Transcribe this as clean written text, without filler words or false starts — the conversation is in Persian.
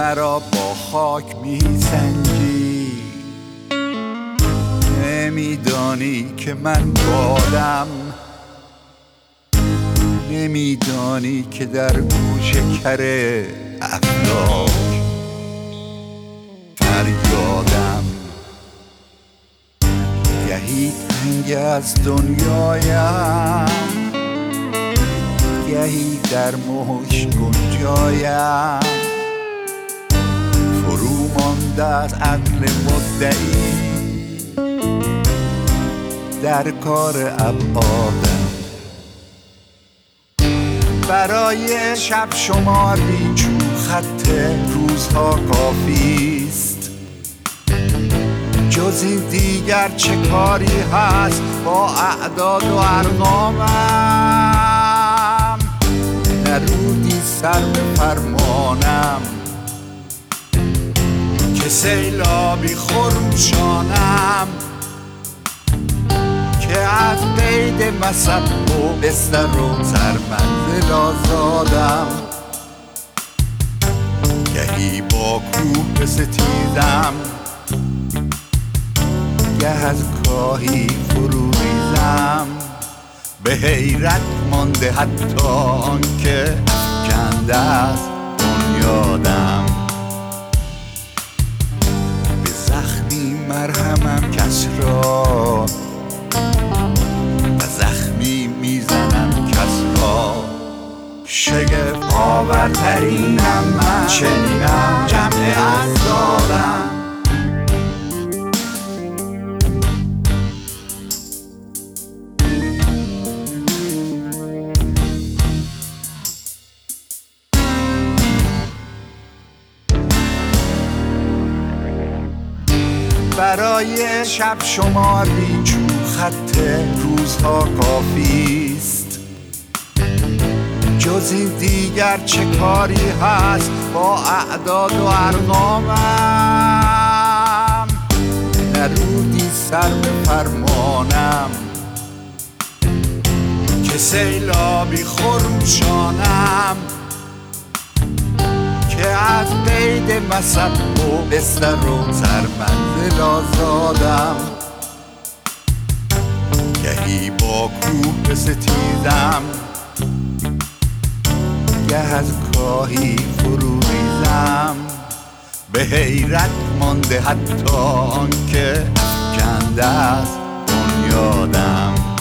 مرا با خاک میسنجی، نمیدانی که من بادم، نمیدانی که در گوش کره افلاک فریادم. گهی تنگ از دنیایم، گهی در موج گنجایم، فرو مانده از عقل مدعی در کار ابعادم. برای شب شمار بیچون خط روزها کافیست، جز این دیگر چه کاری هست با اعداد و ارقامم؟ نرودی سر به فرمانم که سیلابی خروشانم، که از قید مصب و بستر و سرمنزل آزادم. گهی با کوه بستیزم، گه از کاهی فرو ریزم، به حیرت مانده حتی آنکه افکنده از بنیادم. به زخمی مرهمم کس را، به زخمی میزنم کس را. شگفت آورترینم من، چنینم جمع اعضابم. برای شب شمار بیچون خط روزها کافیست، جز این دیگر چه کاری هست با اعداد و ارقامم؟ نرودی سر به فرمانم که سیلابی خروشانم، که از قید مصب و بستر و سرمنزل آزادم. گهی با کوه بستیزم، گه از کاهی فرو ریزم، به حیرت مانده حتی آنکه افکنده از بنیادم.